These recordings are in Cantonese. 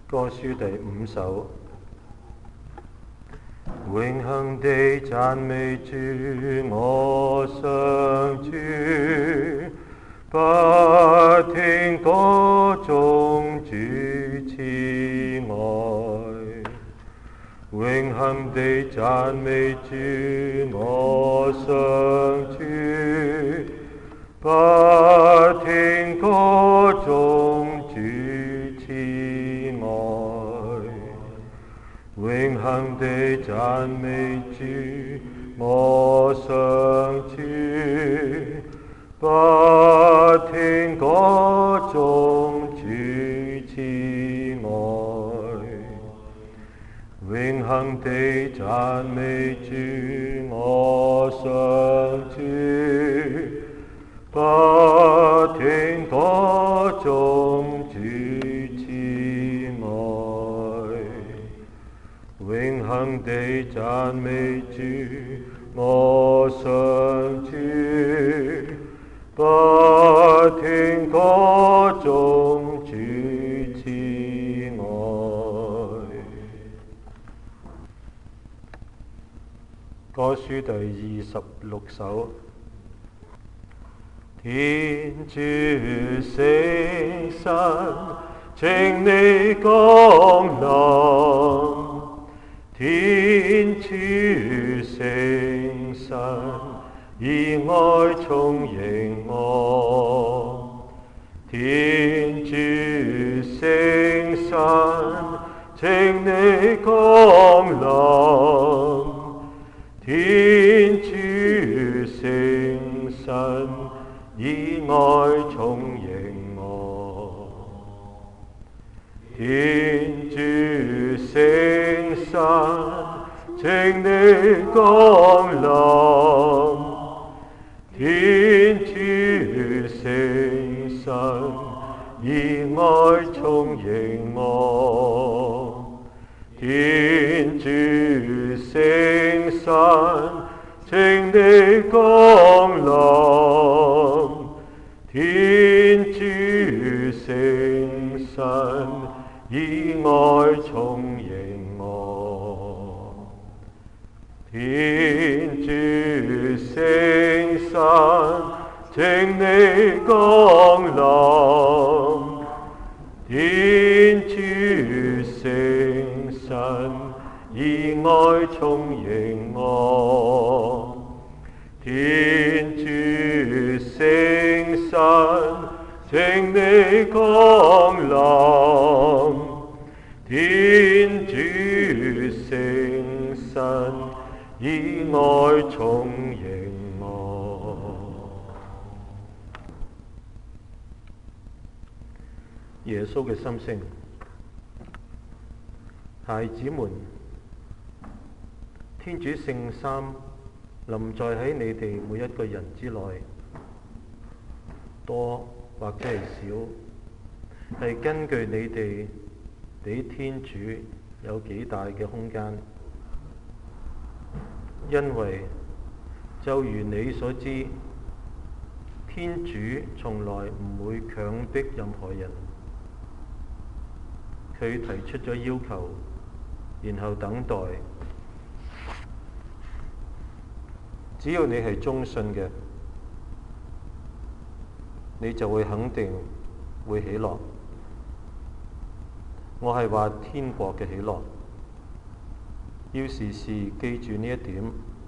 歌書第5首，永恆地讚美主，我上主，不停歌頌主慈愛。永恆地讚美主，我上主，不停歌頌主慈愛。永恆地讚美主，我上主，不停歌頌主慈愛。永恆地讚美主，我上主，不停歌頌主慈愛。永恆地讚美主，我上主，不停歌頌主慈愛。歌書第26首。天主聖神，請你降臨。天主聖神，以愛充盈我。天主聖神，請你降臨。天主聖神，以愛充盈我。天主聖神，請你降臨。天主聖神，以愛充盈我。天主聖神，請你降臨。天主聖神，以愛充盈我。天主聖神，請你降臨。天主聖神，以愛充盈我。天主聖神，請你降臨。天主聖神，以愛充盈我。耶穌嘅心聲，孩子們，天主聖三臨在喺你哋每一個人之內，多或者係少，係根據你哋俾天主有幾大嘅空間。因為就如你所知，天主從來唔會強迫任何人。佢提出咗要求，然後等待。只要你係忠信嘅，你就會肯定會喜樂。我係話天國嘅喜樂，要時時記住呢一點。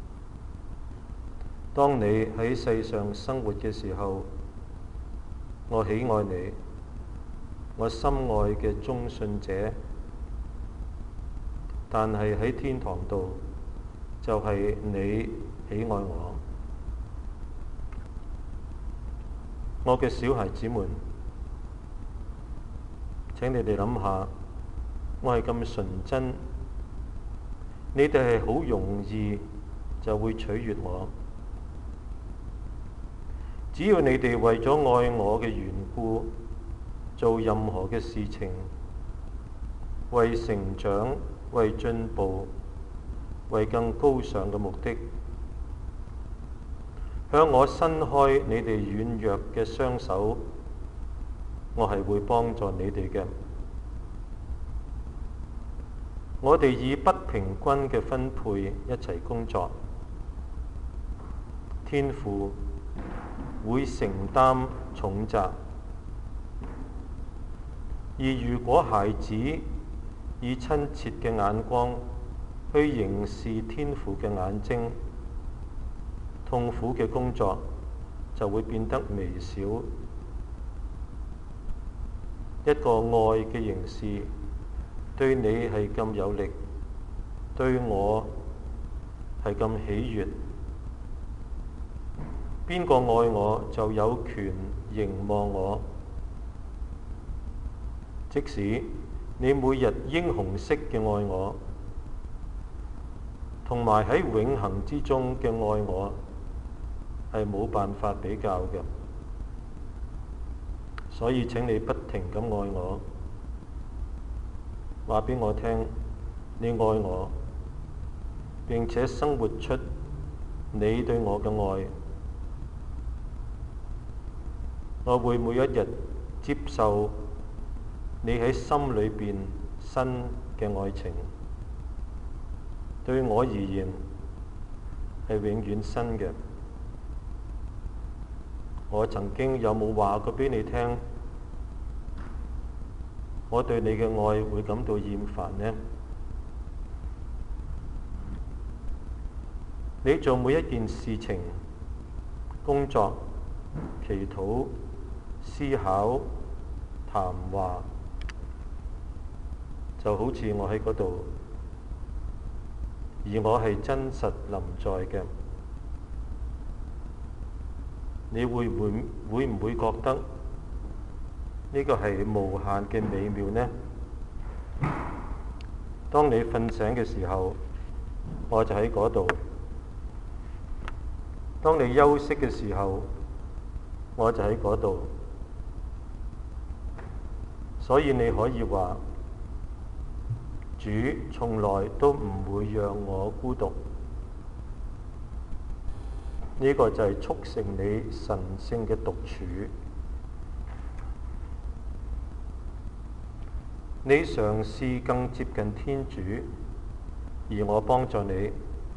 當你喺世上生活嘅時候，我喜愛你，我心愛嘅忠信者。但係喺天堂度，就係你喜愛我。我嘅小孩子們，請你哋諗下，我係咁純真，你哋係好容易就會取悅我。只要你哋為咗愛我嘅緣故，做任何嘅事情，為成長、為進步、為更高尚嘅目的，向我伸開你哋軟弱嘅雙手，我係會幫助你哋嘅。 我哋以不平均嘅分配一齊工作，天父會承擔重責。而如果孩子以親切嘅眼光去凝視天父嘅眼睛，痛苦嘅工作就會變得微小。一個愛嘅凝視對你係咁有力，對我係咁喜悅。邊個愛我就有權凝望我，即使你每日英雄式嘅愛我，同埋喺永恆之中嘅愛我，係冇辦法比較嘅。所以請你不停咁愛我，話俾我聽你愛我，並且生活出你對我嘅愛。我會每一日接受你喺心裏邊新嘅愛情，對我而言係永遠新嘅。我曾經有冇話過俾你聽，我對你嘅愛會感到厭煩呢？你做每一件事情、工作、祈禱、思考、談話，就好似我喺嗰度，而我係真實臨在嘅。你會唔會覺得呢個係無限嘅美妙呢？當你瞓醒嘅時候，我就喺嗰度；當你休息嘅時候，我就喺嗰度。所以你可以話，主從來都唔會讓我孤獨。呢個就係促成你神聖嘅獨處。你嘗試更接近天主，而我幫助你，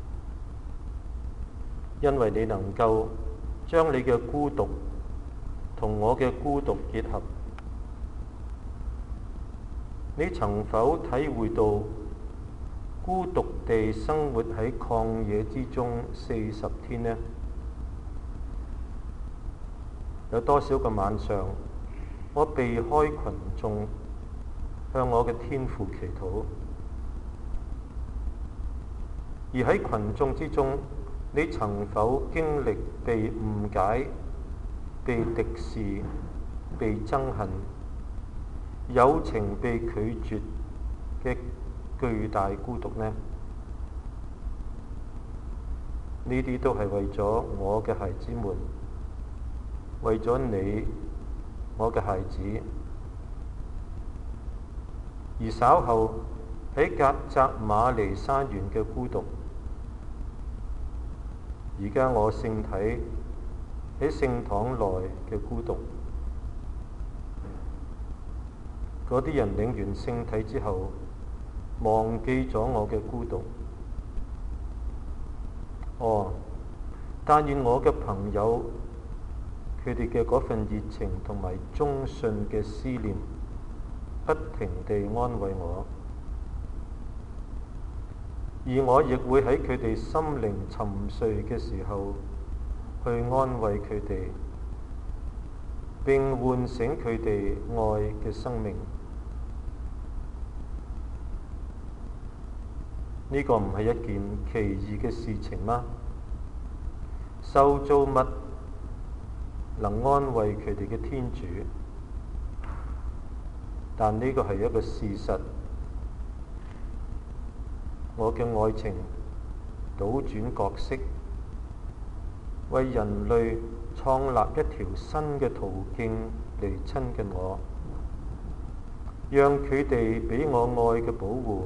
因為你能夠將你嘅孤獨同我嘅孤獨結合。你曾否體會到孤獨地生活喺曠野之中40天呢？有多少個晚上，我避開群眾，向我嘅天父祈禱，而喺群眾之中，你曾否經歷被誤解、被敵視、被憎恨、友情被拒絕嘅巨大孤獨呢？呢啲都係為咗我嘅孩子們，為咗你，我嘅孩子。而稍後喺革責瑪尼山園嘅孤獨，而家我聖體喺聖堂內嘅孤獨。嗰啲人領完聖體之後，忘記咗我嘅孤獨。哦，但願我嘅朋友，佢哋嘅嗰份熱情同埋忠信嘅思念，不停地安慰我，而我亦會喺佢哋心靈沉睡嘅時候，去安慰佢哋，並喚醒佢哋愛嘅生命。呢個唔係一件奇異嘅事情嗎？受造物能安慰佢哋嘅天主，但呢個係一個事實。我嘅愛情倒轉角色，為人類創立一條新嘅途徑嚟親近我，讓佢哋俾我愛嘅保護。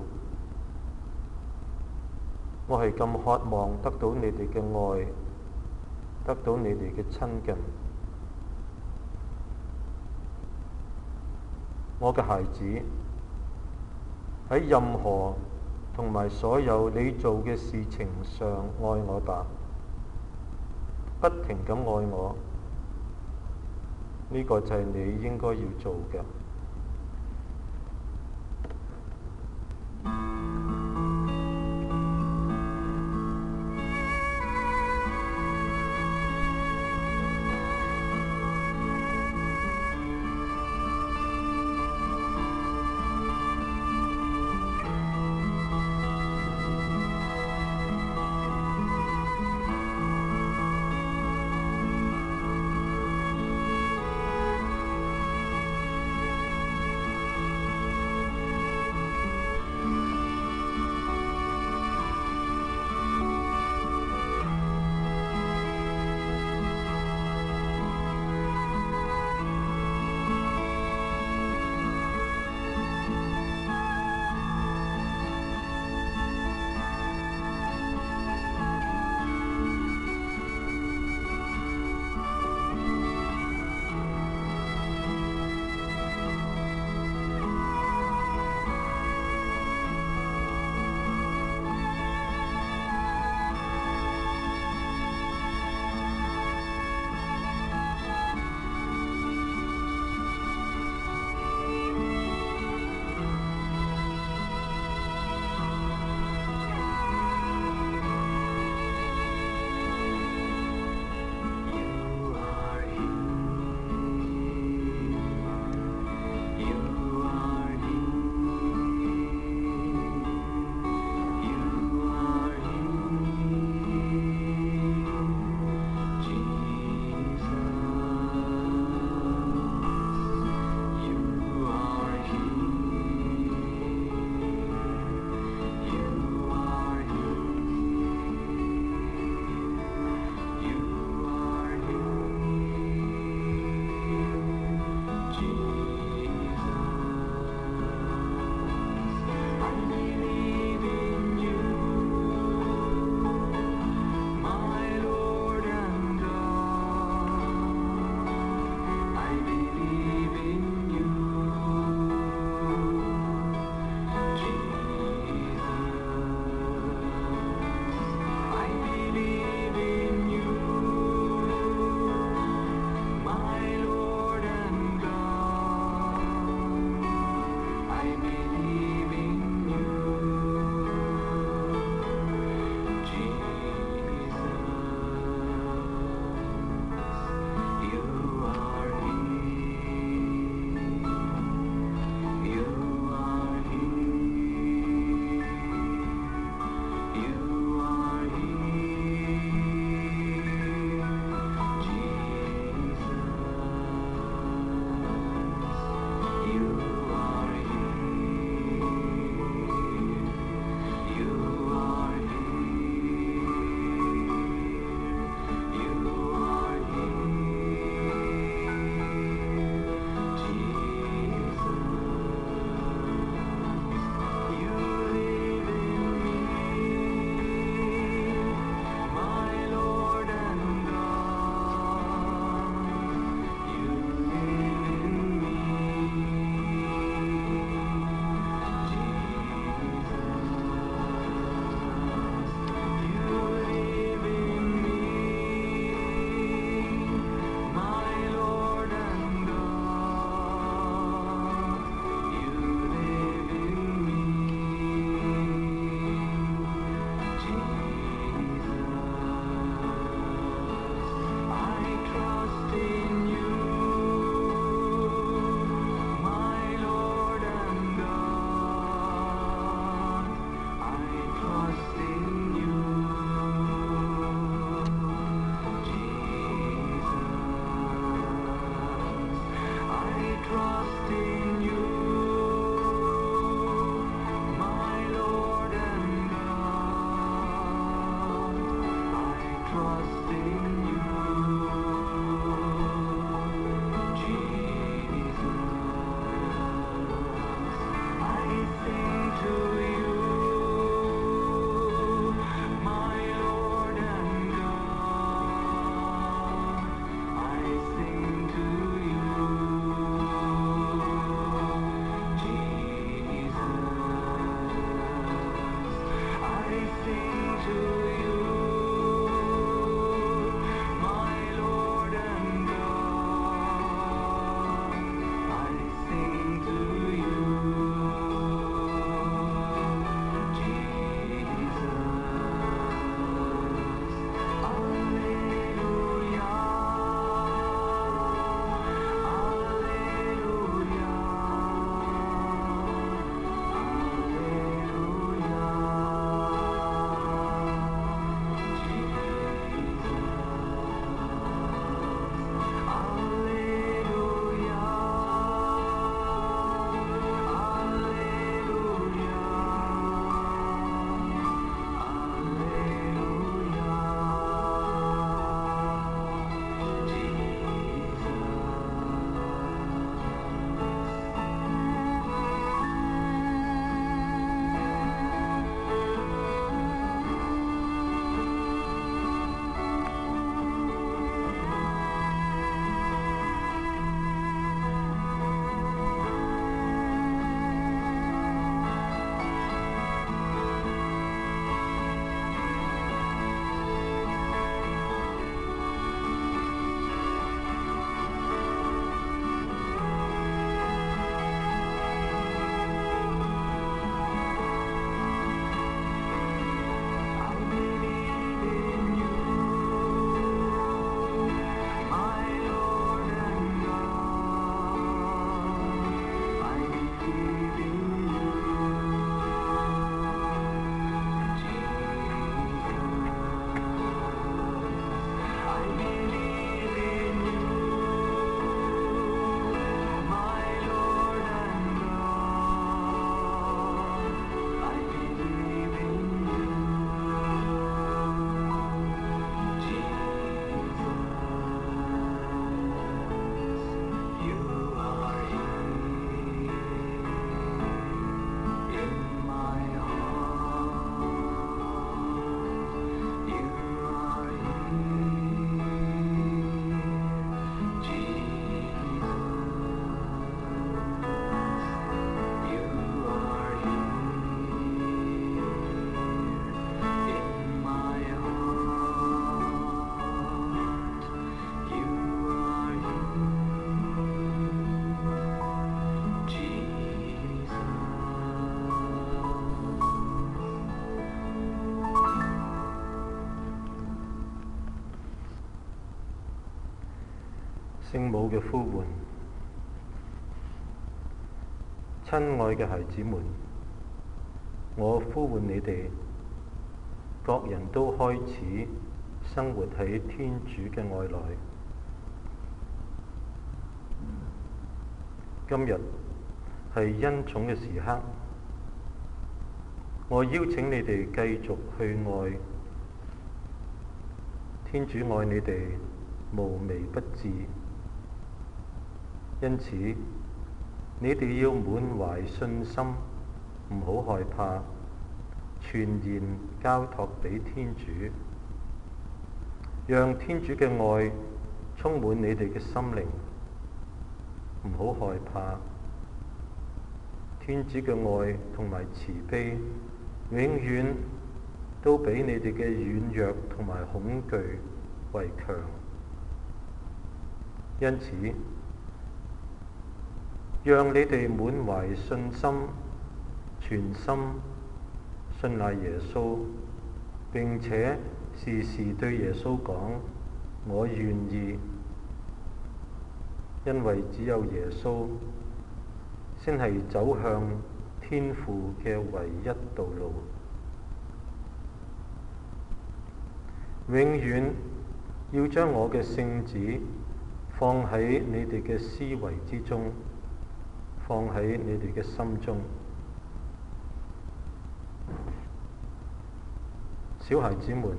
我係咁渴望得到你哋嘅愛，得到你哋嘅親近。我嘅孩子，喺任何同埋所有你做嘅事情上愛我吧，不停咁愛我，呢個就係你應該要做嘅。 聖母嘅呼喚。親愛嘅孩子們，我呼喚你哋，各人都開始生活喺天主嘅愛內。今日係恩寵嘅時刻，我邀請你哋繼續去愛。天主愛你哋無微不至，因此你哋要滿懷信心，唔好害怕，全然交託俾天主，讓天主嘅愛充滿你哋嘅心靈。唔好害怕，天主嘅愛同埋慈悲，永遠都比你哋嘅軟弱同埋恐懼為強。因此，讓你哋滿懷信心，全心信賴耶穌，並且時時對耶穌講：我願意。因為只有耶穌先係走向天父嘅唯一道路。永遠要將我嘅聖旨放喺你哋嘅思維之中，放喺你哋嘅心中。小孩子們，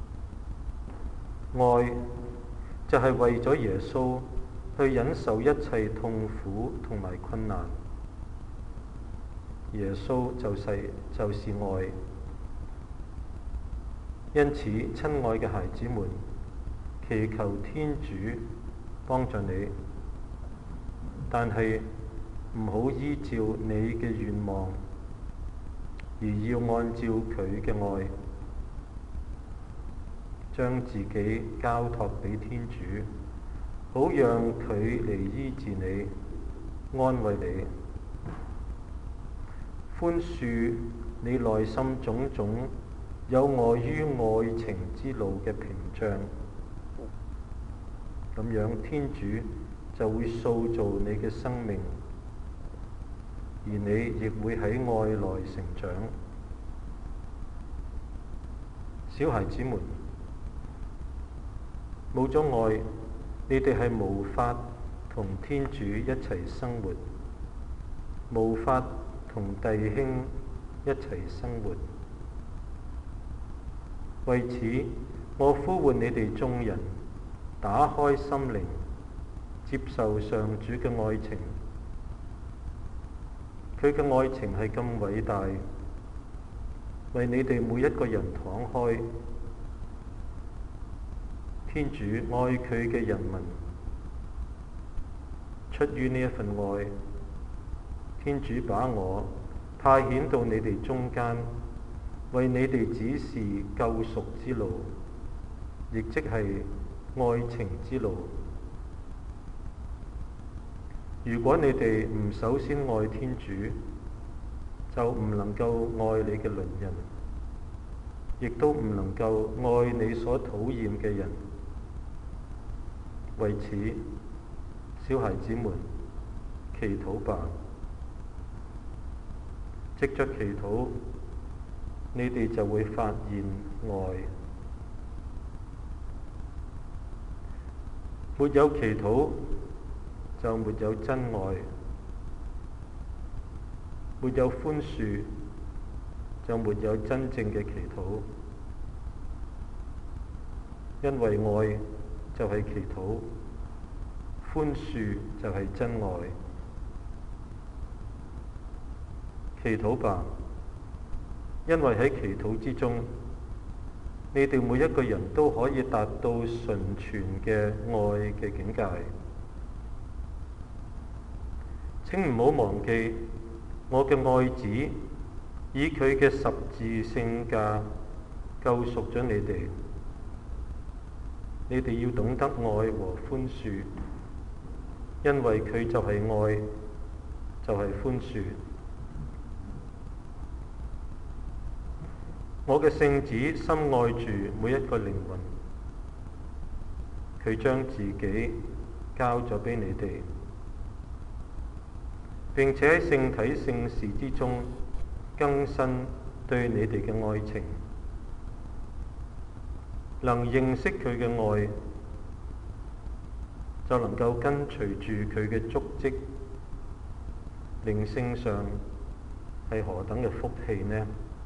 愛就係為咗耶穌去忍受一切痛苦同埋困難。耶穌就是愛。因此，親愛嘅孩子們，祈求天主幫助你，但係唔好依照你嘅願望，而要按照佢嘅愛，將自己交託俾天主，好讓佢嚟醫治你，安慰你，寬恕你內心種種有礙於愛情之路嘅屏障。咁樣天主就會塑造你嘅生命，而你亦會喺愛內成長。小孩子們，冇咗愛，你哋係無法同天主一齊生活，無法同弟兄一齊生活。為此，我呼喚你哋眾人打開心靈，接受上主嘅愛情。佢嘅愛情係咁偉大，為你哋每一個人敞開。天主愛佢嘅人民，出於呢一份愛，天主把我派遣到你哋中間，為你哋指示救贖之路，亦即係愛情之路。如果你哋唔首先愛天主，就唔能夠愛你嘅鄰人，亦都唔能夠愛你所討厭嘅人。為此，小孩子們，祈禱吧。藉着祈禱，你哋就會發現愛。沒有祈禱，就沒有真愛；沒有寬恕，就沒有真正嘅祈禱。因為愛就係祈禱，寬恕就係真愛。祈禱吧，因為喺祈禱之中，你哋每一個人都可以達到純全嘅愛嘅境界。請唔好忘記，我嘅愛子以佢嘅十字聖價救贖咗你哋。你哋要懂得愛和寬恕，因為佢就係愛，就係寬恕。我嘅聖子深愛住每一個靈魂，佢將自己交咗俾你哋，並且喺聖體聖事之中更新對你哋嘅愛情，能認識佢嘅愛，就能夠跟隨住佢嘅足跡，靈性上係何等嘅福氣呢？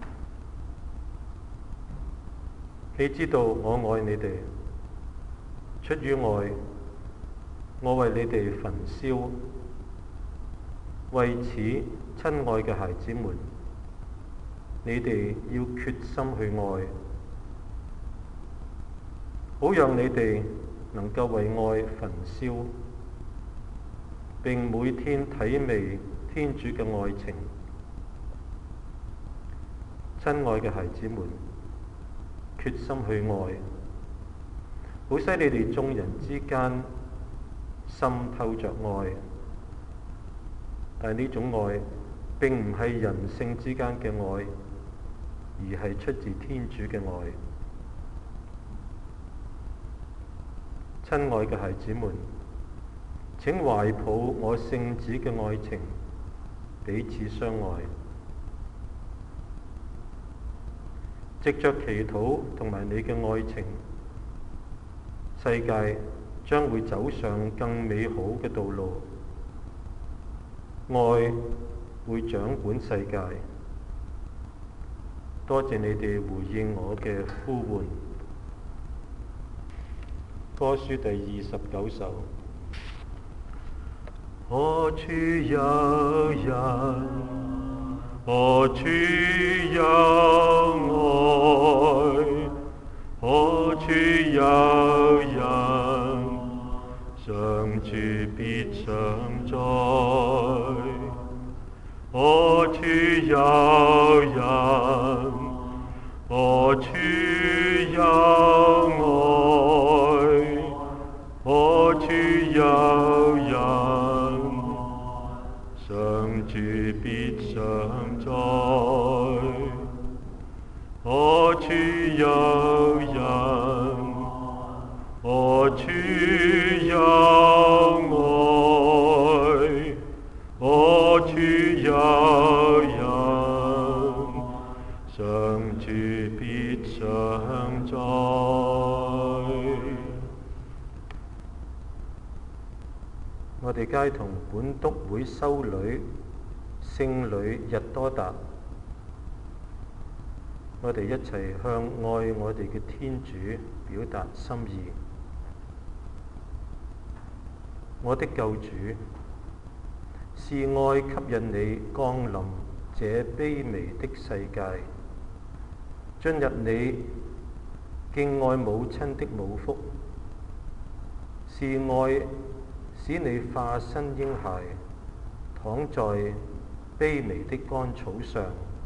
你知道我愛你哋，出於愛，我為你哋焚燒。為此，親愛嘅孩子們，你哋要決心去愛，好讓你哋能夠為愛焚燒，並每天體味天主嘅愛情。親愛嘅孩子們，決心去愛，好使你哋眾人之間滲透着愛。但呢種愛並唔係人性之間嘅愛，而係出自天主嘅愛。親愛嘅孩子們，請懷抱我聖子嘅愛情，彼此相愛。藉着祈禱同埋你嘅愛情，世界將會走上更美好嘅道路。愛會掌管世界。多謝你哋回應我嘅呼喚。歌書第29首。何處有人，何處有愛，何處有人，相處必常在。何處有人，何處有愛，何處有人，相處必常在。何處有人，何處有愛，何處有人，相處必常在。我哋偕同本篤會修女聖女日多達，我哋一齊向愛我哋嘅天主表達心意。我的救主，是愛吸引你降臨這卑微的世界，進入你敬愛母親的母腹，是愛使你化身嬰孩，躺在卑微的乾草上，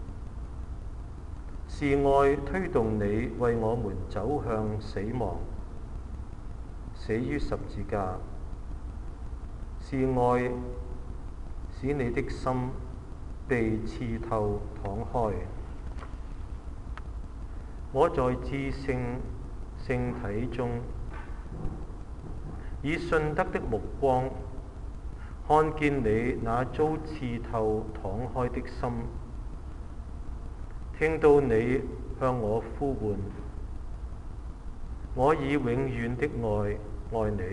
是愛推動你為我們走向死亡，死於十字架，是愛使你的心被刺透敞開。我在至聖聖體中，以信德的目光看見你那遭刺透敞開的心，聽到你向我呼喚，我以永遠的愛愛你。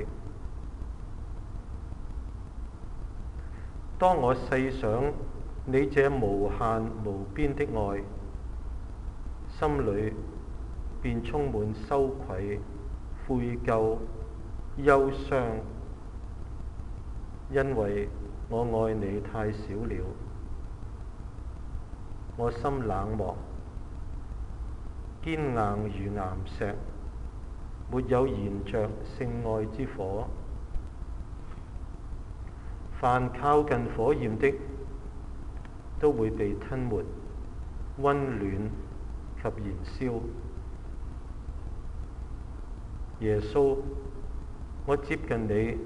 當我細想你這無限無邊的愛，心裏便充滿羞愧、悔疚、憂傷，因為我愛你太少了。我心冷漠、堅硬如岩石，沒有燃着聖愛之火。凡靠近火焰的，都會被吞沒、溫暖及燃燒。耶穌，我接近你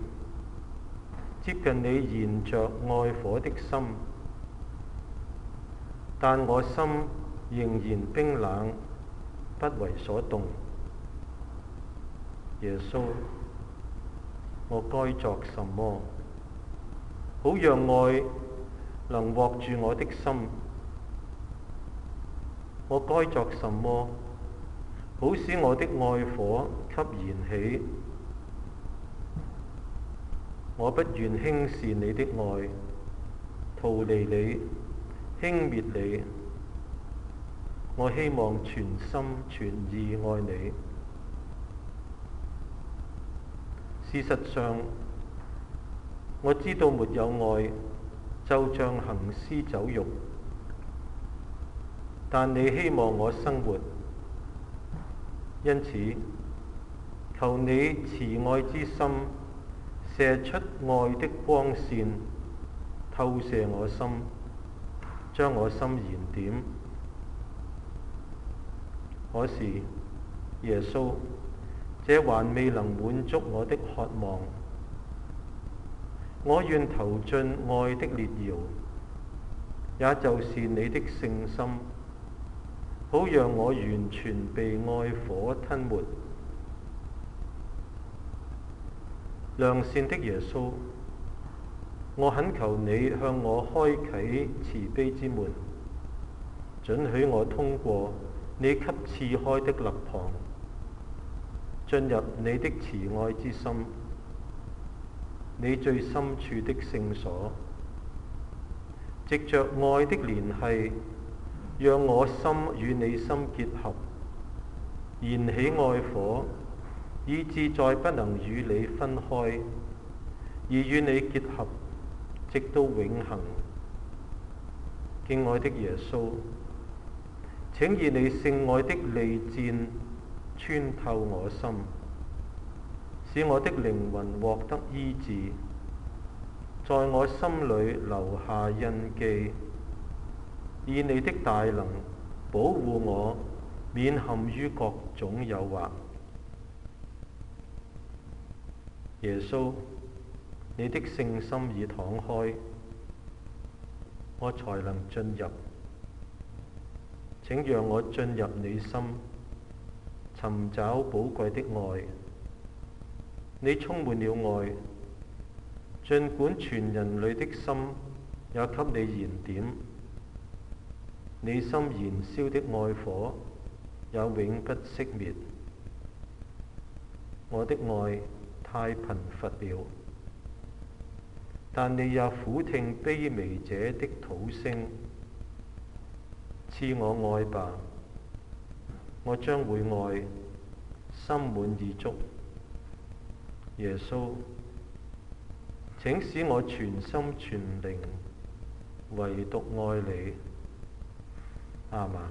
燃着愛火的心，但我心仍然冰冷，不為所動。耶穌， 我該作什麼，好讓愛能獲住我的心？我該作什麼，好使我的愛火給燃起？我不願輕視你的愛，逃離你，輕蔑你。我希望全心全意愛你。事實上，我知道沒有愛，就像行屍走肉。但你希望我生活，因此求你慈愛之心射出愛的光線，透射我心，將我心燃點。可是耶穌，這還未能滿足我的渴望。我願投進愛的烈窯，也就是你的聖心，好讓我完全被愛火吞沒。良善的耶穌，我懇求你向我開啟慈悲之門，准許我通過你給賜開的肋旁，進入你的慈愛之心，你最深處的聖所，藉着愛的聯繫，讓我心與你心結合，燃起愛火，以致再不能與你分開，而與你結合，直到永恆。敬愛的耶穌，請以你聖愛的利箭穿透我心，使我的靈魂獲得醫治，在我心裏留下印記，以你的大能保護我，免陷於各種誘惑。耶穌，你的聖心已敞開，我才能進入。請讓我進入你心，尋找寶貴的愛。你充滿了愛，儘管全人類的心也給你燃點，你心燃燒的愛火也永不熄滅。我的愛太貧乏了，但你也俯聽卑微者的禱聲，賜我愛吧，我將會愛，心滿意足。耶穌，請使我全心全靈唯獨愛你。阿們。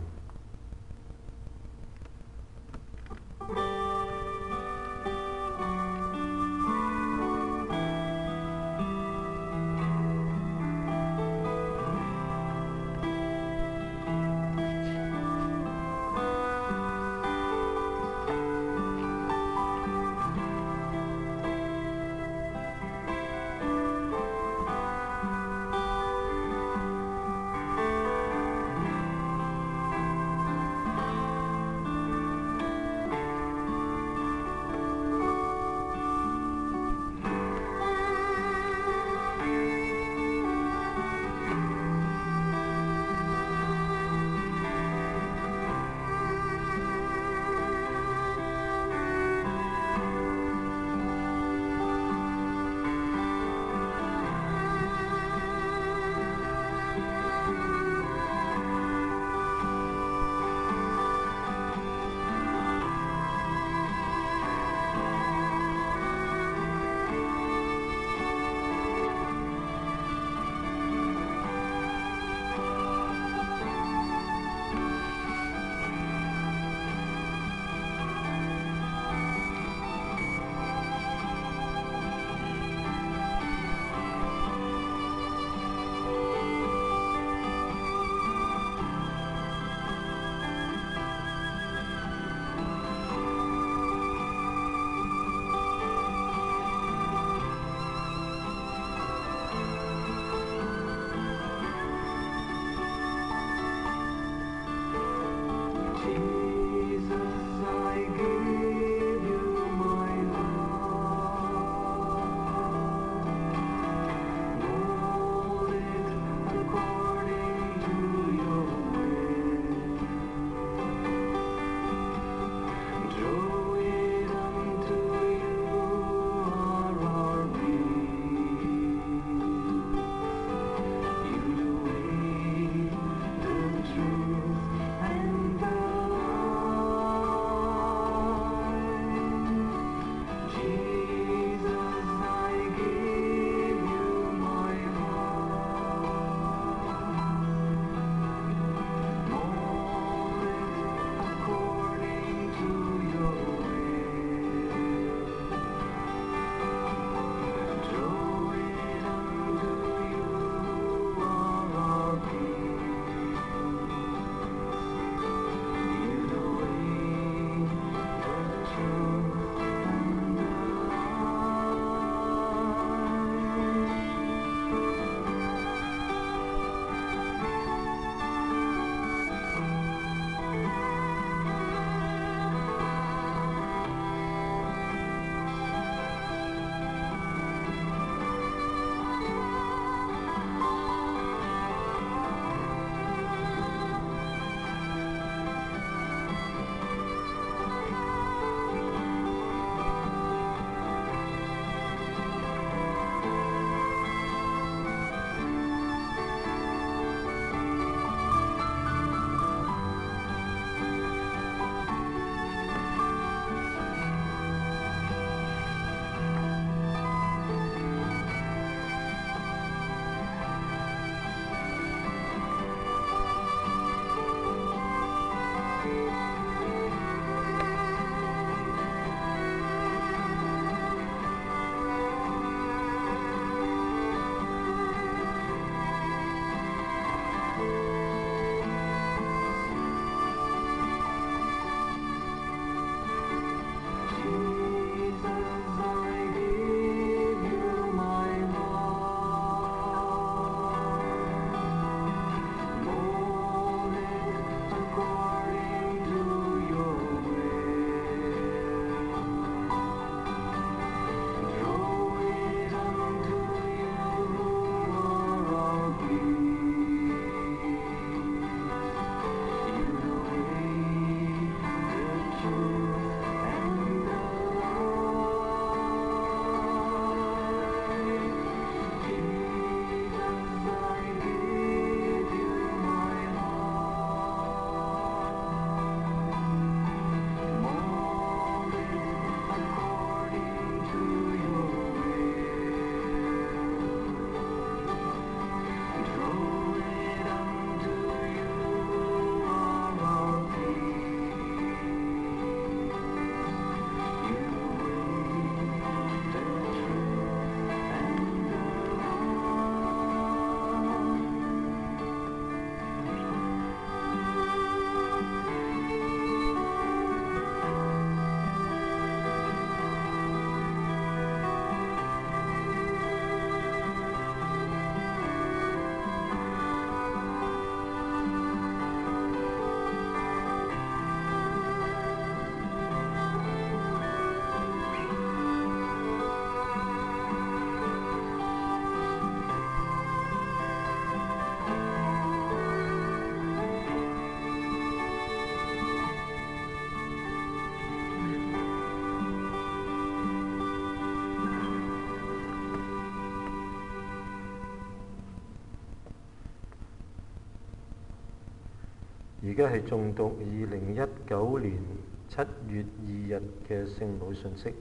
而家係誦讀2019年7月2日嘅聖母信息。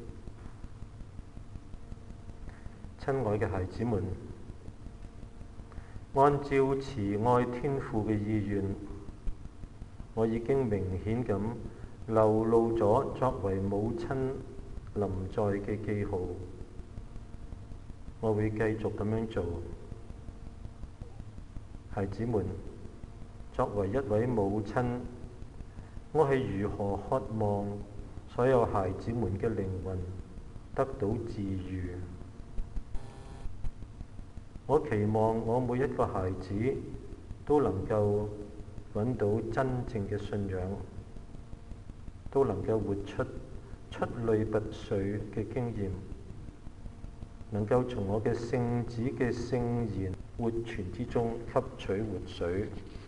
親愛嘅孩子們，按照慈愛天父嘅意願，我已經明顯咁流露咗作為母親臨在嘅記號。我會繼續咁樣做。孩子們，作為一位母親，我係如何渴望所有孩子們嘅靈魂得到治癒。我期望我每一個孩子都能夠揾到真正嘅信仰，都能夠活出出類拔萃嘅經驗，能夠從我嘅聖子嘅聖言活泉之中吸取活水。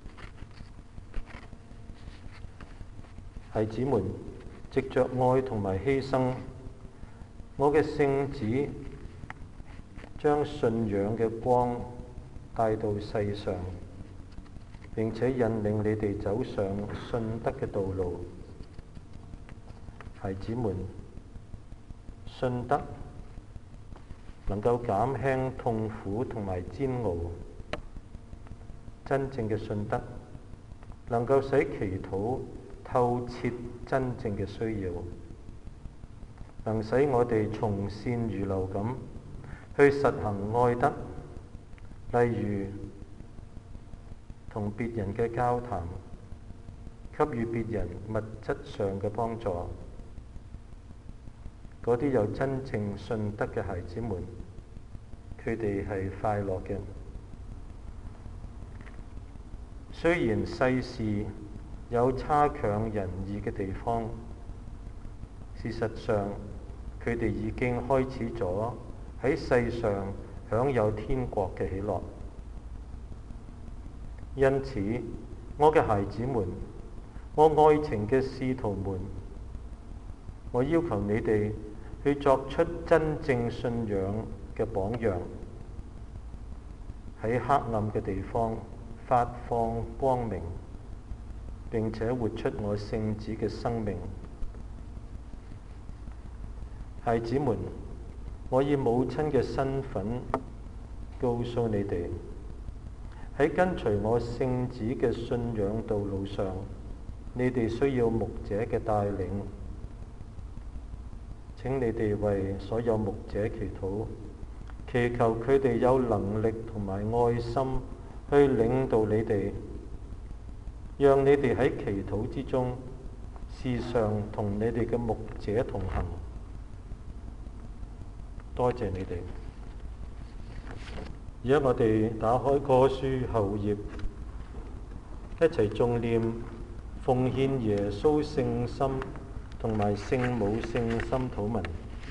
孩子們，藉着愛同埋犧牲，我嘅聖子將信仰嘅光帶到世上，並且引領你哋走上信德嘅道路。孩子們，信德能夠減輕痛苦同埋煎熬。真正嘅信德能夠使祈禱透徹真正嘅需要，能使我哋從善如流咁去實行愛德，例如同別人嘅交談，給予別人物質上嘅幫助。嗰啲有真正信德嘅孩子們，佢哋係快樂嘅。雖然世事有差強人意嘅地方，事實上佢哋已經開始咗喺世上享有天國嘅喜樂。因此，我嘅孩子們，我愛情嘅使徒們，我要求你哋去作出真正信仰嘅榜樣，喺黑暗嘅地方發放光明，並且活出我聖子嘅生命。孩子們，我以母親嘅身份告訴你哋，喺跟隨我聖子嘅信仰道路上，你哋需要牧者嘅帶領。請你哋為所有牧者祈禱，祈求佢哋有能力同埋愛心去領導你哋，讓你哋喺祈禱之中時常同你哋嘅牧者同行。多謝你哋。而家我哋打開歌書後頁，一齊誦念奉獻耶穌聖心同埋聖母聖心禱文。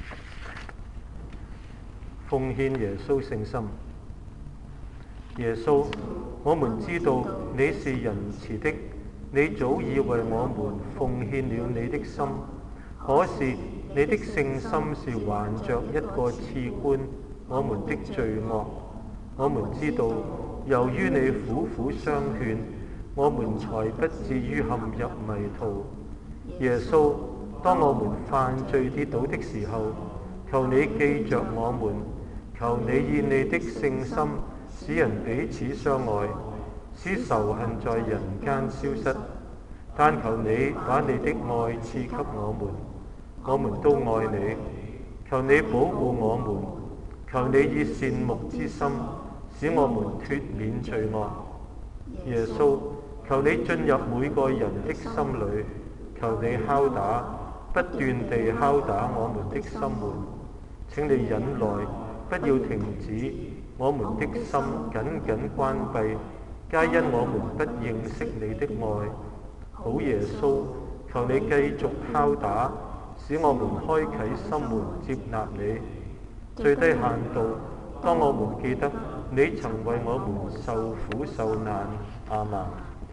奉獻耶穌聖心。耶穌，我們知道你是仁慈的，你早已為我們奉獻了你的心，可是你的聖心是還着一個賜觀我們的罪惡。我們知道，由於你苦苦相勸，我們才不至於陷入迷途。耶穌，當我們犯罪跌倒的時候，求你記着我們，求你以你的聖心使人彼此相愛，使仇恨在人間消失。但求你把你的愛賜給我們，我們都愛你。求你保護我們，求你以善牧之心使我們脫免罪惡。耶穌，求你進入每個人的心裏，求你敲打，不斷地敲打我們的心門。請你忍耐，不要停止，我們的心緊緊關閉，皆因我們不認識你的愛。好耶穌，求你繼續敲打，使我們開啟心門接納你。最低限度，當我們記得你曾為我們受苦受難。阿們。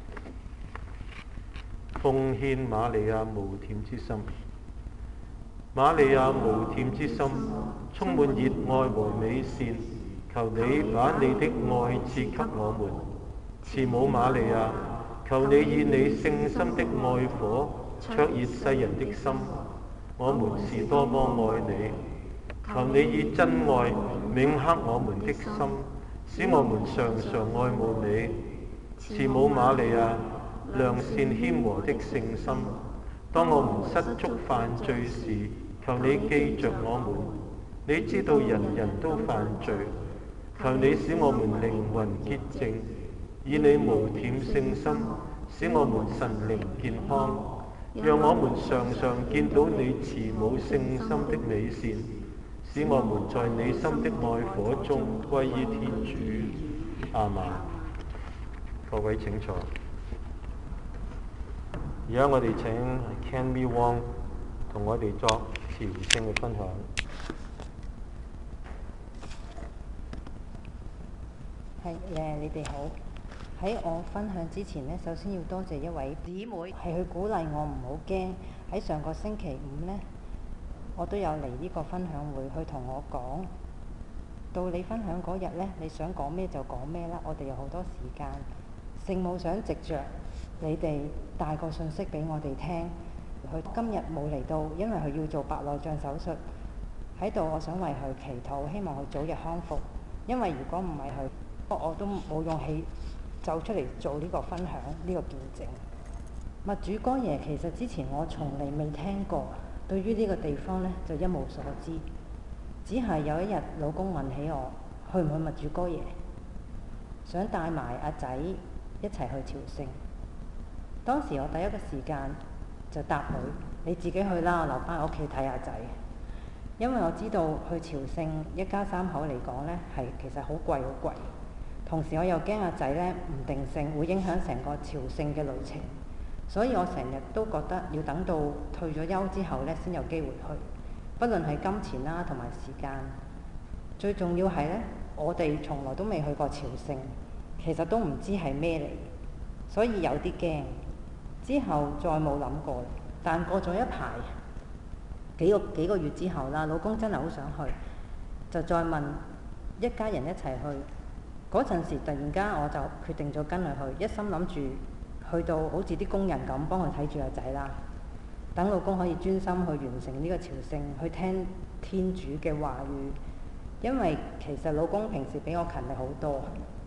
奉獻瑪利亞無玷之心。瑪利亞無玷之心，充滿熱愛和美善，求你把你的愛賜給我們。慈母瑪利亞， 求你以你聖心的愛火灼熱世人的心，我們是多麼愛你。求你以真愛銘刻我們的心，使我們常常愛慕你。慈母瑪利亞，良善謙和的聖心，當我們失足犯罪時，求你記着我們。你知道人人都犯罪，求你使我們靈魂潔淨，以你無玷聖心，使我們神靈健康，讓我們常常見到你慈母聖心的美善，使我們在你心的愛火中歸於天主。阿們。各位請坐。而家我哋請 Kenny Wong 同我哋作朝聖嘅分享。 你哋好。喺我分享之前呢，首先要多謝一位姊妹，係佢鼓勵我唔好驚。喺上個星期五呢，我都有嚟呢個分享會，去同我講，到你分享嗰日呢，你想講咩就講咩啦。我哋有好多時間，聖母想藉着你哋帶個信息俾我哋聽。佢今日冇嚟到，因為佢要做白內障手術。喺度，我想為佢祈禱，希望佢早日康復。因為如果唔係佢，我都冇勇氣走出嚟做呢個分享，呢個見證。默主哥耶其實之前我從嚟未聽過，對於呢個地方呢，就一無所知。只係有一日老公問起我，去唔去默主哥耶，想帶埋阿仔一齊去朝聖。當時我第一個時間就答佢：你自己去啦，我留翻喺屋企睇阿仔。因為我知道去朝聖一家三口嚟講呢，係其實好貴好貴。同時我又驚阿仔呢唔定性，會影響成個朝聖嘅旅程，所以我成日都覺得要等到退咗休之後呢先有機會去，不論係金錢啦同埋時間。最重要係呢，我哋從來都未去過朝聖，其實都唔知係咩嚟，所以有啲驚。之後再冇諗過，但過咗一排幾個月之後啦，老公真係好想去，就再問一家人一齊去。嗰陣時突然間我就決定咗跟佢去，一心諗住去到好似啲工人咁幫佢睇住個仔啦，等老公可以專心去完成呢個朝聖，去聽天主嘅話語。因為其實老公平時比我勤力好多。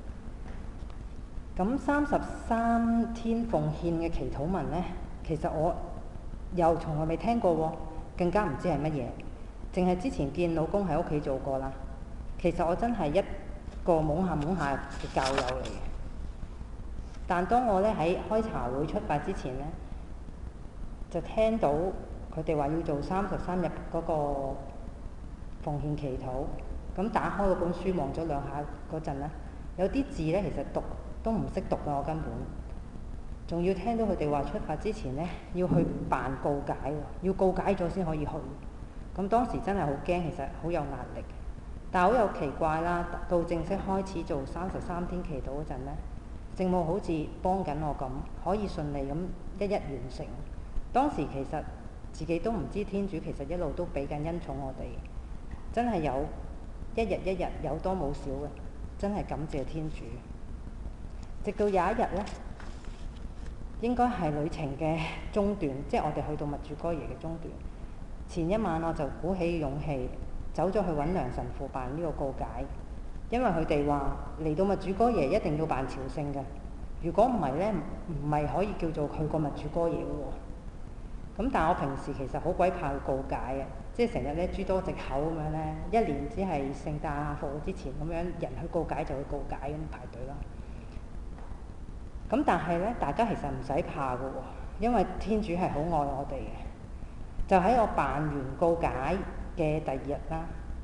咁33天奉獻嘅祈禱文呢，其實我又從來未聽過喎，更加唔知係乜嘢，淨係之前見老公喺屋企做過啦。其實我真係一個懵下嘅教友嚟嘅。但當我呢喺開茶會出發之前呢，就聽到佢哋話要做33日嗰個奉獻祈禱。咁打開嗰本書望咗兩下嗰陣呢，有啲字呢其實讀都唔識讀嘅，我根本仲要聽到佢哋話出發之前呢要去辦告解，要告解咗先可以去。咁當時真係好驚，其實好有壓力。但係好有奇怪啦，到正式開始做33天祈禱嗰陣呢，聖母好似幫緊我咁，可以順利咁一完成。當時其實自己都唔知天主其實一路都俾緊恩寵我哋，真係有一日有多冇少嘅，真係感謝天主。直到有一日呢，應該係旅程嘅中段，即係我哋去到默主哥耶嘅中段。前一晚我就鼓起勇氣走咗去揾梁神父辦呢個告解，因為佢哋話嚟到默主哥耶一定要辦朝聖嘅，如果唔係呢，唔係可以叫做去過默主哥耶嘅喎。咁但係我平時其實好鬼怕去告解嘅，即係成日呢諸多藉口咁樣呢，一年只係聖誕啊復活之前咁樣人去告解就去告解咁排隊啦。咁但係呢，大家其實唔使怕嘅喎，因為天主係好愛我哋嘅。就喺我辦完告解嘅第二日啦，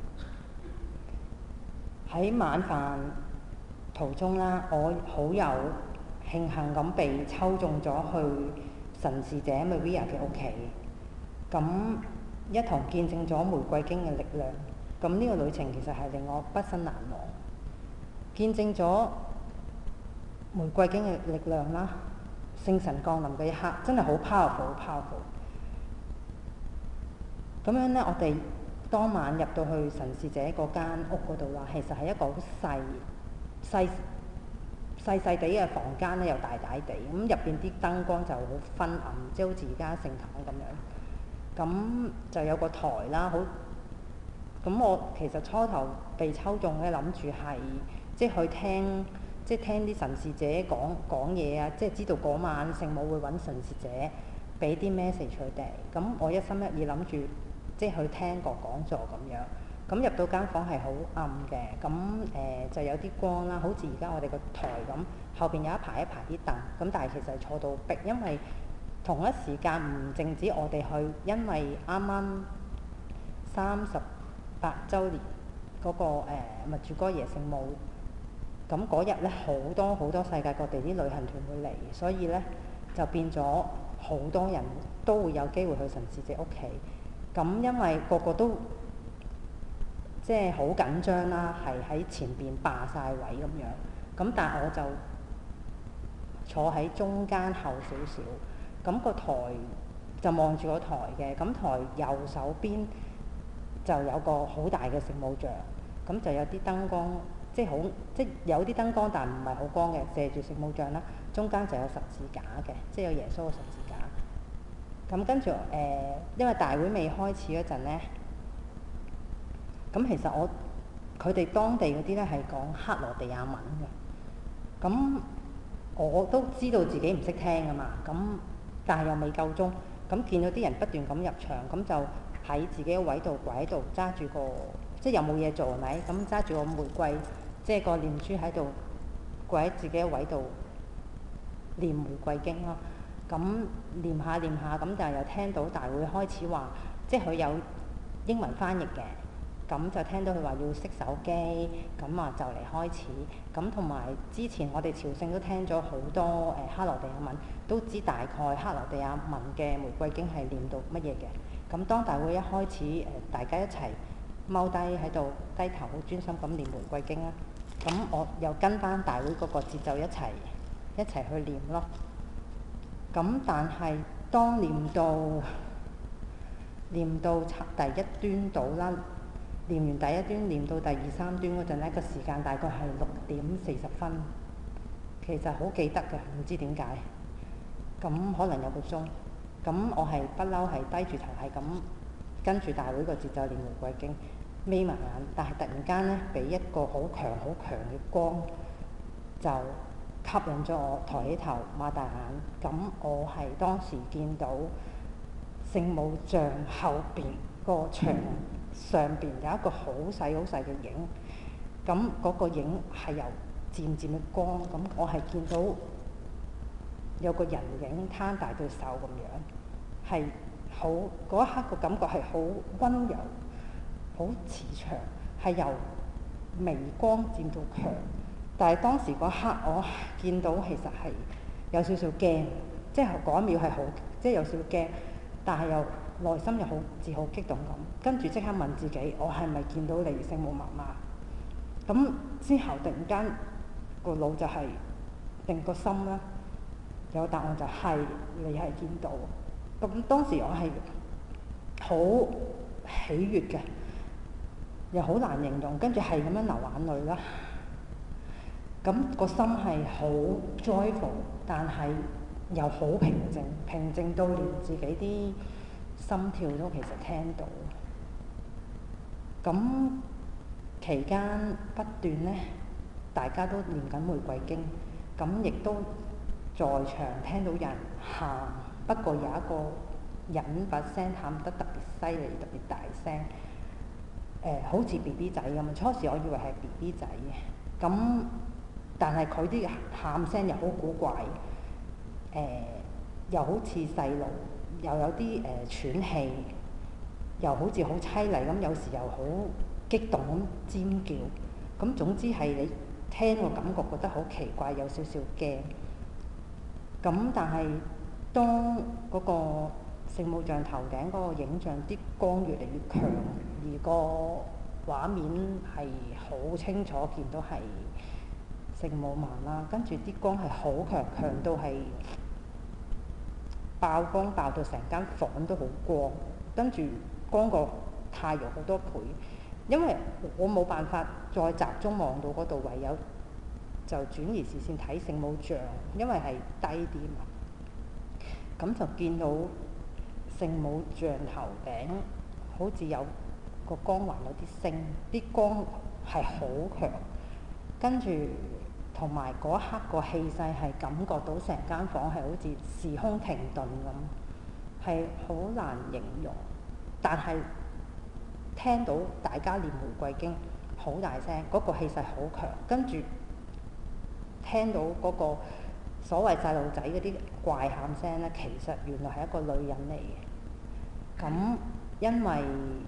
喺晚飯途中啦，我好有慶幸咁被抽中咗去神視者 Maria 嘅屋企，咁一同見證咗玫瑰經嘅力量。咁呢個旅程其實係令我畢生難忘，見證咗玫瑰經嘅力量啦，聖神降臨嘅一刻真係好 powerful。咁樣呢，我哋當晚入到去神視者嗰間屋嗰度啦，其實係一個好細細細地嘅房間咧，又大大地，咁入邊啲燈光就好昏暗，即係好似而家聖堂咁樣。咁就有個台啦，好。咁我其實初頭被抽中咧，諗住係即係去聽，即係聽啲神事者講嘢啊，即係知道嗰晚聖母會揾神事者俾啲 message 佢哋。咁我一心一意諗住即係去聽個講座咁樣。咁入到間房係好暗嘅，咁就有啲光啦，好似而家我哋個台咁，後邊有一排一排啲凳，咁但係其實係坐到逼，因為同一時間唔淨止我哋去，因為啱啱38週年嗰個默主哥耶聖母，咁嗰日咧好多好多世界各地啲旅行團會嚟，所以咧就變咗好多人都會有機會去神事者屋企，咁因為個個都即係好緊張啦，係喺前邊霸晒位咁樣，咁但係我就坐喺中間後少少，咁個台就望住個台嘅，咁台右手邊就有個好大嘅聖母像，咁就有啲燈光，即係有啲燈光，但唔係好光嘅，射住聖母像啦，中間就有十字架嘅，即係有耶穌嘅十字架。咁跟住因為大會未開始嗰陣咧。咁其實佢哋當地嗰啲咧係講克羅地亞文嘅，咁我都知道自己唔識聽㗎嘛，咁但係又未夠鐘，咁見到啲人不斷咁入場，咁就喺自己個位度跪喺度揸住個，即係又冇嘢做係咪？咁揸住個玫瑰，即係個念珠喺度跪喺自己個位度念玫瑰經咯，咁念下念下，咁但係又聽到大會開始話，即係佢有英文翻譯嘅。咁就聽到佢話要熄手機，咁啊就嚟開始。咁同埋之前我哋朝聖都聽咗好多克羅地亞文，都知大概克羅地亞文嘅玫瑰經係念到乜嘢嘅。咁當大會一開始大家一齊踎低喺度低頭好專心咁念玫瑰經啦。咁我又跟翻大會嗰個節奏一齊去念咯。咁但係當念到第一端到啦。念完第一端，念到第2、3端嗰陣呢，個時間大概係6:40，其實好記得嘅，唔知點解。咁可能有個鐘，咁我係不嬲係低住頭，係咁跟住大會個節奏念玫瑰經，眯埋眼，但係突然間呢，俾一個好強嘅光就吸引咗我，抬起頭擘大眼，咁我係當時見到聖母像後邊個牆上邊有一個好細嘅影，咁嗰個影係由漸漸嘅光，咁我係見到有個人影攤大對手咁樣，係好嗰一刻個感覺係好溫柔、好慈祥，係由微光漸到強。但係當時嗰刻我見到其實係有少少驚，即係嗰一秒係好，即係有少少驚，但係又內心又好似好激動咁，跟住即刻問自己：我係咪見到你聖母媽媽？咁之後突然間個腦就係定個心啦，有答案就係你係見到。咁當時我係好喜悅嘅，又好難形容，跟住係咁樣流眼淚啦。咁個心係好 joyful，但係又好平靜，平靜到連自己啲心跳都其實聽到。咁期間不斷呢，大家都念緊玫瑰經，咁亦都在場聽到有人喊，不過有一個人把聲喊得特別犀利，特別大聲，好似 BB 仔咁。初時我以為係 BB 仔嘅，咁但係佢啲喊聲又好古怪，又好似細路，又有啲喘氣，又好似好凄厲咁，有時又好激動咁尖叫。咁總之係你聽個感覺覺得好奇怪，有少少驚。咁但係當嗰個聖母像頭頂嗰個影像啲光越嚟越強，而個畫面係好清楚見到係聖母媽啦，跟住啲光係好強，強到係爆光，爆到成間房都好光，跟住光過太陽好多倍。因為我冇辦法再集中望到嗰度，唯有就轉移視線睇聖母像，因為係低啲嘛。咁就見到聖母像頭頂好似有個光環有啲星，啲光係好強，跟住同埋嗰一刻個氣勢係感覺到成間房係好似時空停頓咁，係好難形容。但係聽到大家念玫瑰經好大聲，嗰個氣勢好強，跟住聽到嗰個所謂細路仔嗰啲怪喊聲咧，其實原來係一個女人嚟嘅。咁因為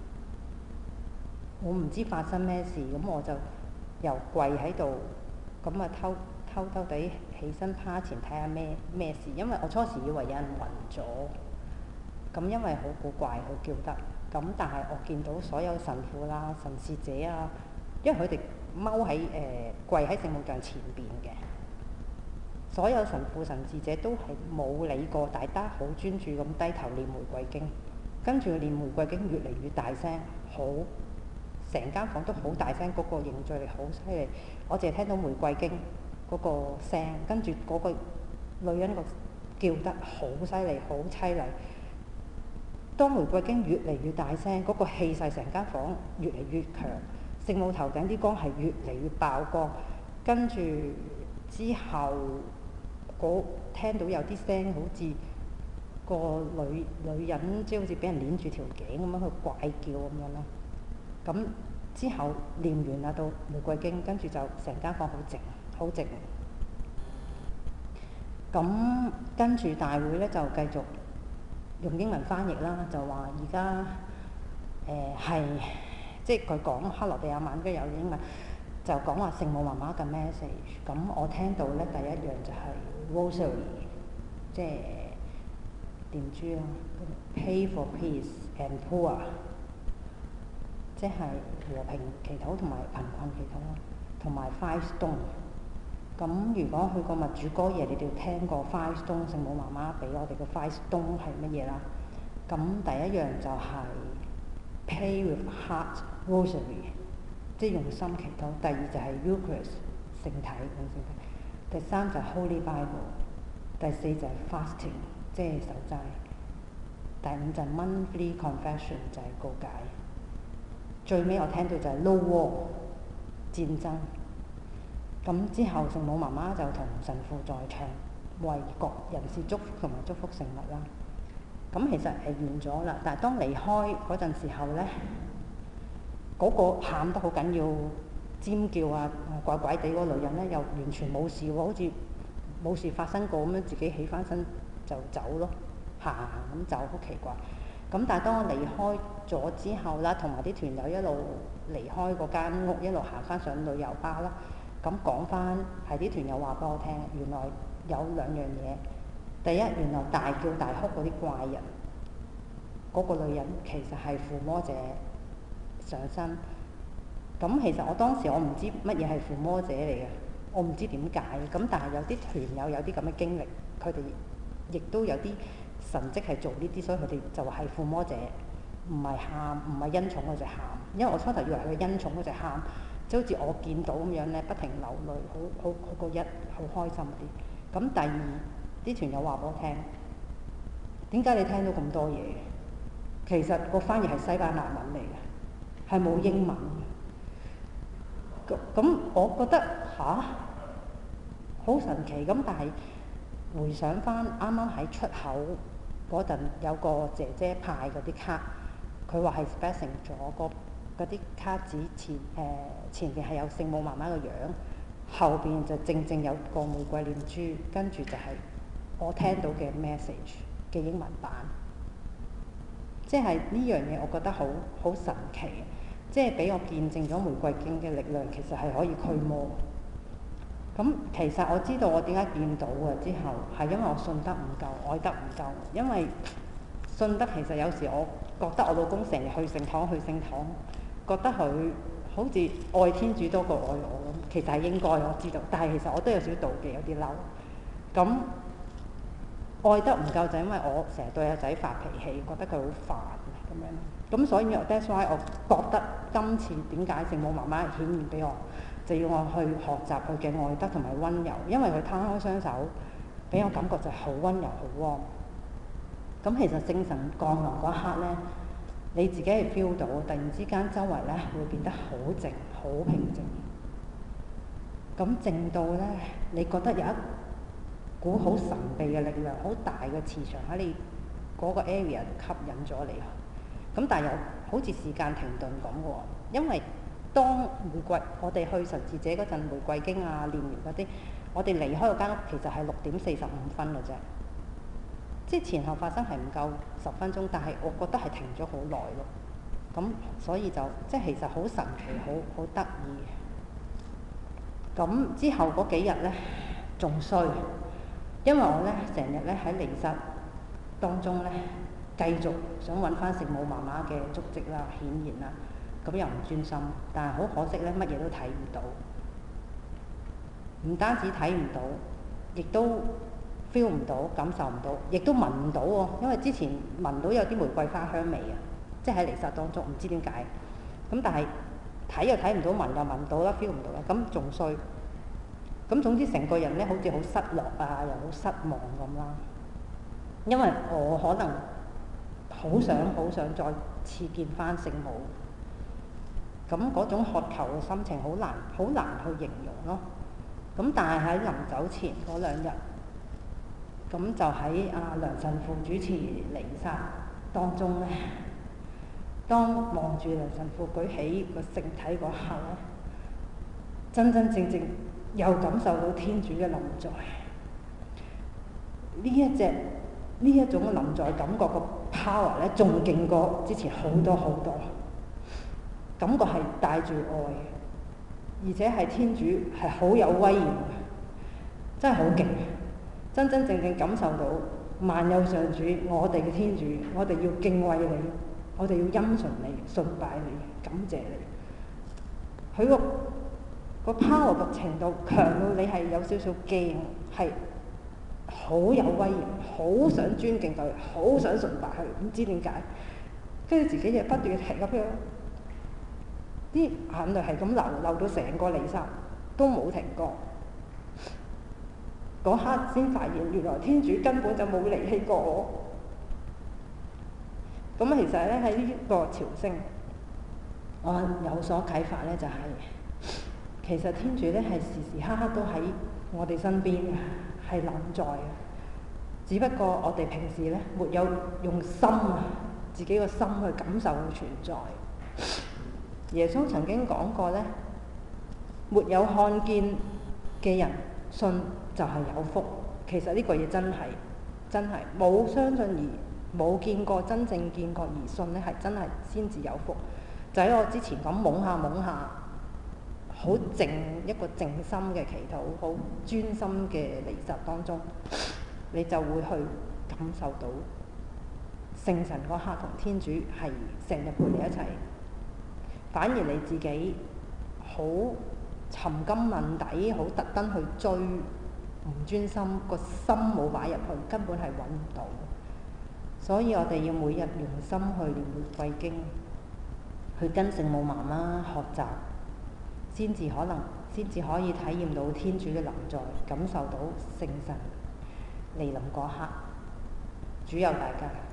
我唔知發生咩事，咁我就又跪喺度，咁啊偷偷地起身趴前睇下咩事，因為我初時以為有人暈咗，咁因為好古怪，佢叫得，咁但係我見到所有神父啦、神事者啊，因為佢哋踎喺跪喺聖母像前邊嘅，所有神父神事者都係冇理過，大家好專注咁低頭念玫瑰經，跟住念玫瑰經越嚟越大聲，好成間房都好大聲，嗰個凝聚力好犀利。我淨係聽到玫瑰經嗰個聲，跟住嗰個女人個叫得好犀利，好凄厲。當玫瑰經越嚟越大聲，嗰個氣勢成間房越嚟越強，聖母頭頂啲光係越嚟越爆光，跟住之後聽到有啲聲好似個女人即係好似俾人捏住條頸咁樣去怪叫咁樣咯。咁之後念完啦，到玫瑰經，跟住就成間房好靜，好靜。咁跟住大會咧就繼續用英文翻譯啦，就話而家係即係佢講克羅地亞文，跟住有英文就講話聖母媽媽嘅 message。咁我聽到咧第一樣就係 rosary， 即係念珠啦 ，pray for peace and poor， 即係和平祈禱同埋貧困祈禱啦，同埋 five stone。咁如果去過默主哥耶，你哋聽過 five stone 聖母媽媽俾我哋嘅 five stone 係乜嘢啦？咁第一樣就係 pray with heart rosary， 即係用心祈禱。第二就係 Eucharist 聖體咁聖體。第三就係 Holy Bible。第四就係 fasting， 即係守齋。第五就係 monthly confession， 就係告解。最尾我聽到就係 no war， 戰爭。咁之後聖母媽媽就同神父在場為各人士祝福同埋祝福聖物啦。咁其實完咗啦，但係當離開嗰陣時候咧，嗰個喊得好緊要、尖叫啊、怪怪地嗰個女人咧，又完全冇事喎，好似冇事發生過咁樣，自己起翻身就走咯，行咁走，好奇怪。咁但係當我離開咗之後啦，同埋啲團友一路離開嗰間屋，一路行翻上旅遊巴啦。咁講翻係啲團友話俾我聽，原來有兩樣嘢。第一，原來大叫大哭嗰啲怪人，嗰個女人其實係附魔者上身。咁其實我當時我唔知乜嘢係附魔者嚟嘅，我唔知點解。咁但係有啲團友有啲咁嘅經歷，佢哋亦都有啲神蹟係做呢啲，所以佢哋就係附魔者，唔係喊，唔係恩寵嗰隻喊。因為我初頭以為係恩寵嗰隻喊。即好似我見到咁樣咧，不停流淚，好個一好開心啲。咁第二啲團友話俾我聽，點解你聽到咁多嘢？其實個翻譯係西班牙文嚟嘅，係冇英文嘅。咁我覺得好神奇。咁但係回想翻啱啱喺出口嗰陣，有個姐姐派嗰啲卡，佢話係 specing 咗嗰啲卡紙前邊係有聖母媽媽嘅樣，後邊就正正有個玫瑰念珠，跟住就係我聽到嘅 message 嘅英文版。即係呢樣嘢，我覺得好神奇，即係俾我見證咗玫瑰經嘅力量，其實係可以驅魔。咁其實我知道我點解見到嘅之後，係因為我信得唔夠，愛得唔夠。因為信得其實有時我覺得我老公成日去聖堂，覺得佢好似愛天主多過愛我咁，其實係應該我知道，但係其實我都有少少妒忌，有啲嬲。咁愛得唔夠就因為我成日對阿仔發脾氣，覺得佢好煩咁樣。咁所以 that's why 我覺得今次點解聖母媽媽顯現俾我， 就要我去學習佢嘅愛德同埋温柔，因為佢攤開雙手，俾我感覺就係好温柔、好 warm。咁其實聖神降臨嗰一刻呢，你自己係 feel 到，突然之間周圍呢會變得好靜、好平靜。咁靜到呢，你覺得有一股好神秘嘅力量、好大嘅磁場喺你嗰個 area 吸引咗你。咁但係又好似時間停頓咁喎，因為當玫瑰我哋去神智者嗰陣，玫瑰經啊、念完嗰啲，我哋離開嗰間屋其實係6:45嘅啫，即係前後發生係唔夠10分鐘，但係我覺得係停咗好耐咯。咁所以就即係其實好神奇、好得意。咁之後嗰幾日呢，仲衰，因為我呢成日呢喺彌撒當中呢，繼續想揾翻聖母媽媽嘅足跡啦、顯現啦，咁又唔專心，但係好可惜呢，乜嘢都睇唔到。唔單止睇唔到，亦都 feel 唔到、感受唔到，亦都聞唔到喎。因為之前聞到有啲玫瑰花香味啊，即係喺彌撒當中，唔知點解。咁但係睇又睇唔到，聞又聞唔到啦，feel 唔到啦，咁仲衰。咁總之成個人呢，好似好失落啊，又好失望咁啦。因為我可能好想再次見翻聖母，咁嗰種渴求嘅心情好難去形容咯。咁但係喺臨走前嗰2日，咁就喺梁神父主持彌撒當中呢，當望住梁神父舉起個聖體嗰刻呢，真正又感受到天主嘅臨在。呢一種臨在感覺個 power 呢，仲勁過之前好多，感覺係帶住愛，而且係天主係好有威嚴嘅，真係好勁，真正感受到萬有上主，我哋嘅天主，我哋要敬畏你，我哋要欽崇你、崇拜你、感謝你。佢個 power 嘅程度強到你係有少少驚，係好有威嚴，好想尊敬佢，好想崇拜佢，唔知點解。跟住自己又不斷係咁樣，啲眼淚係咁流到成個彌撒都冇停過。嗰刻先發現，原來天主根本就冇離棄過我。咁其實咧喺呢個朝聖，我有所啟發咧，就係其實天主咧係時時刻刻都喺我哋身邊嘅，係臨在嘅。只不過我哋平時咧沒有用心啊，自己個心去感受佢存在。耶穌曾經講過咧，沒有看見嘅人信就係有福。其實呢個嘢真係冇相信而冇見過，真正見過而信咧，係真係先至有福。就喺我之前咁懵下，好靜一個靜心嘅祈禱，好專心嘅彌撒當中，你就會去感受到聖神嗰刻同天主係成日陪你一齊。反而你自己好尋根問底，好特登去追，唔專心，個心冇擺入去，根本係揾唔到。所以我哋要每日用心去念玫瑰經，去跟聖母媽媽學習，先至可以體驗到天主嘅臨在，感受到聖神嚟臨嗰刻。主佑大家。